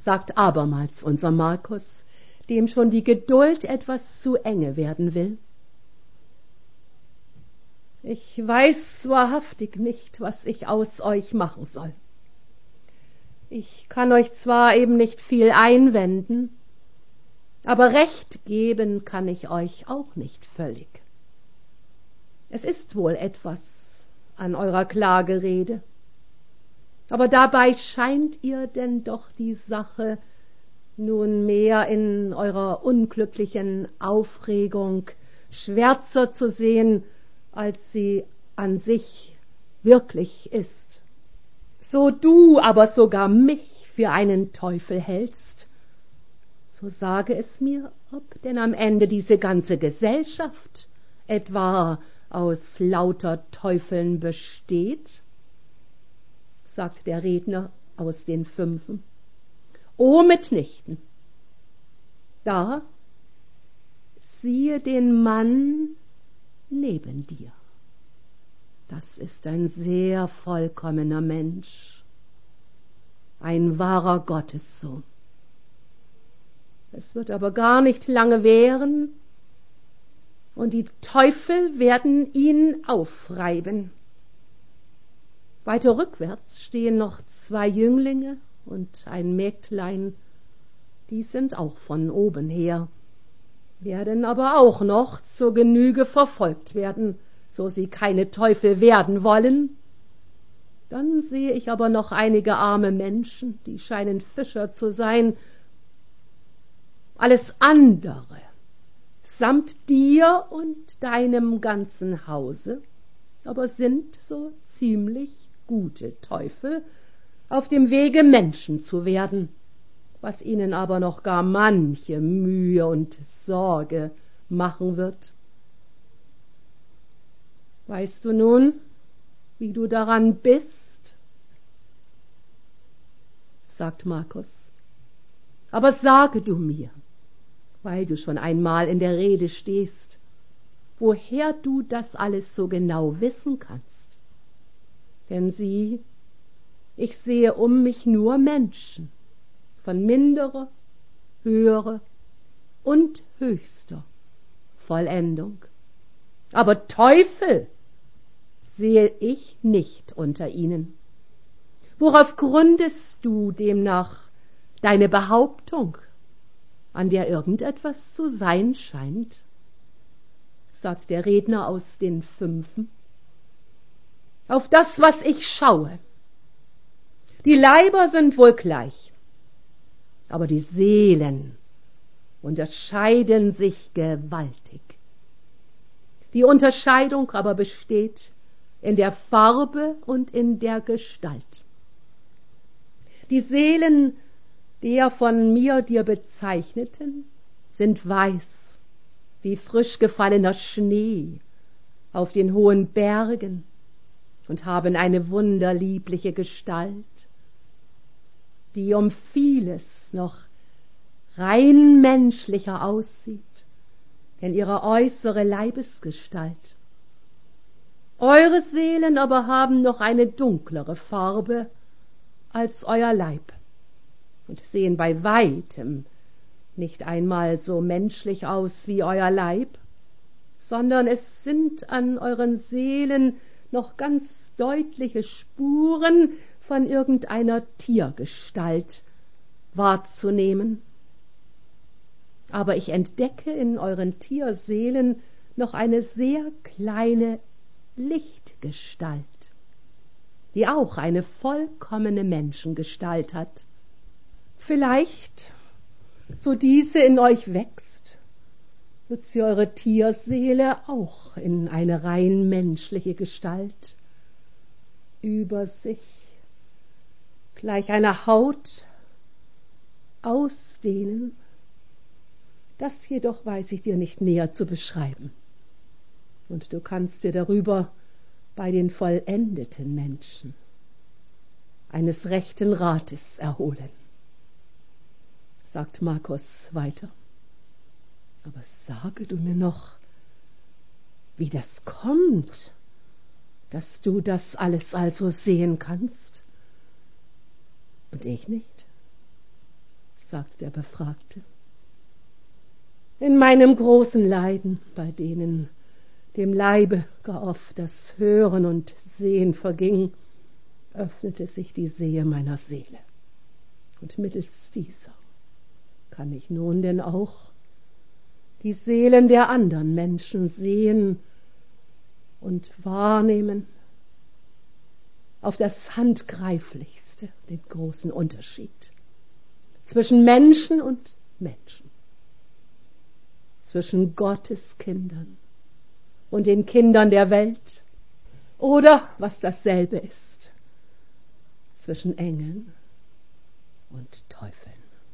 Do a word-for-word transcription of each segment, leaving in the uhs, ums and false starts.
sagt abermals unser Markus, dem schon die Geduld etwas zu enge werden will. Ich weiß wahrhaftig nicht, was ich aus euch machen soll. Ich kann euch zwar eben nicht viel einwenden, aber Recht geben kann ich euch auch nicht völlig. Es ist wohl etwas an eurer Klagerede, aber dabei scheint ihr denn doch die Sache nunmehr in eurer unglücklichen Aufregung schwärzer zu sehen, als sie an sich wirklich ist. So du aber sogar mich für einen Teufel hältst, so sage es mir, ob denn am Ende diese ganze Gesellschaft etwa aus lauter Teufeln besteht? Sagt der Redner aus den Fünfen. O mitnichten. Da siehe den Mann neben dir. Das ist ein sehr vollkommener Mensch, ein wahrer Gottessohn. Es wird aber gar nicht lange währen, und die Teufel werden ihn aufreiben. Weiter rückwärts stehen noch zwei Jünglinge und ein Mägdlein, die sind auch von oben her, werden aber auch noch zur Genüge verfolgt werden, so sie keine Teufel werden wollen. Dann sehe ich aber noch einige arme Menschen, die scheinen Fischer zu sein. Alles andere, samt dir und deinem ganzen Hause, aber sind so ziemlich gute Teufel, auf dem Wege Menschen zu werden, was ihnen aber noch gar manche Mühe und Sorge machen wird. Weißt du nun, wie du daran bist? Sagt Markus. Aber sage du mir, weil du schon einmal in der Rede stehst, woher du das alles so genau wissen kannst. Denn sieh, ich sehe um mich nur Menschen, von minderer, höherer und höchster Vollendung. Aber Teufel sehe ich nicht unter ihnen. Worauf gründest du demnach deine Behauptung, an der irgendetwas zu sein scheint? Sagt der Redner aus den Fünfen. Auf das, was ich schaue. Die Leiber sind wohl gleich, aber die Seelen unterscheiden sich gewaltig. Die Unterscheidung aber besteht in der Farbe und in der Gestalt. Die Seelen der von mir dir bezeichneten sind weiß, wie frisch gefallener Schnee auf den hohen Bergen und haben eine wunderliebliche Gestalt, die um vieles noch rein menschlicher aussieht, denn ihre äußere Leibesgestalt. Eure Seelen aber haben noch eine dunklere Farbe als euer Leib und sehen bei weitem nicht einmal so menschlich aus wie euer Leib, sondern es sind an euren Seelen noch ganz deutliche Spuren von irgendeiner Tiergestalt wahrzunehmen. Aber ich entdecke in euren Tierseelen noch eine sehr kleine Lichtgestalt, die auch eine vollkommene Menschengestalt hat. Vielleicht, so diese in euch wächst, wird sie eure Tierseele auch in eine rein menschliche Gestalt über sich gleich einer Haut ausdehnen. Das jedoch weiß ich dir nicht näher zu beschreiben. Und du kannst dir darüber bei den vollendeten Menschen eines rechten Rates erholen, sagt Markus weiter. Aber sage du mir noch, wie das kommt, dass du das alles also sehen kannst und ich nicht? sagt der Befragte. In meinem großen Leiden, bei denen dem Leibe gar oft das Hören und Sehen verging, öffnete sich die Sehe meiner Seele. Und mittels dieser kann ich nun denn auch die Seelen der anderen Menschen sehen und wahrnehmen, auf das Handgreiflichste den großen Unterschied zwischen Menschen und Menschen, zwischen Gottes Kindern und den Kindern der Welt oder, was dasselbe ist, zwischen Engeln und Teufeln.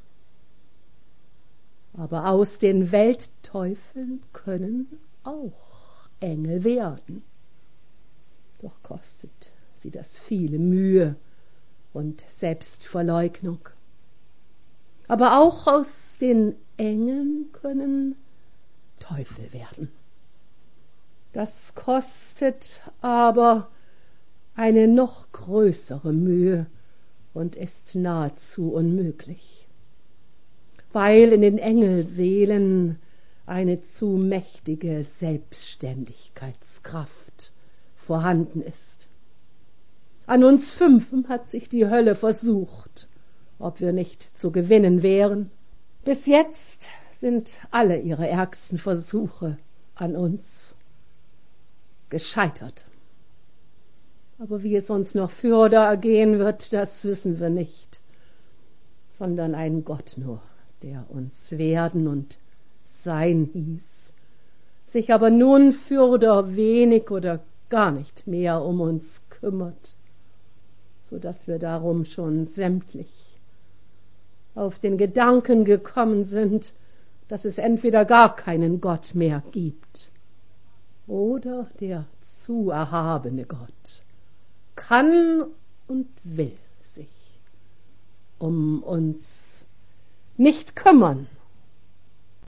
Aber aus den Weltteufeln können auch Engel werden. Doch kostet sie das viele Mühe und Selbstverleugnung. Aber auch aus den Engeln können Teufel werden. Das kostet aber eine noch größere Mühe und ist nahezu unmöglich, weil in den Engelseelen eine zu mächtige Selbstständigkeitskraft vorhanden ist. An uns Fünfen hat sich die Hölle versucht, ob wir nicht zu gewinnen wären. Bis jetzt sind alle ihre ärgsten Versuche an uns gescheitert. Aber wie es uns noch fürder ergehen wird, das wissen wir nicht, sondern ein Gott nur, der uns werden und sein hieß, sich aber nun fürder wenig oder gar nicht mehr um uns kümmert, so dass wir darum schon sämtlich auf den Gedanken gekommen sind, dass es entweder gar keinen Gott mehr gibt oder der zu erhabene Gott kann und will sich um uns nicht kümmern,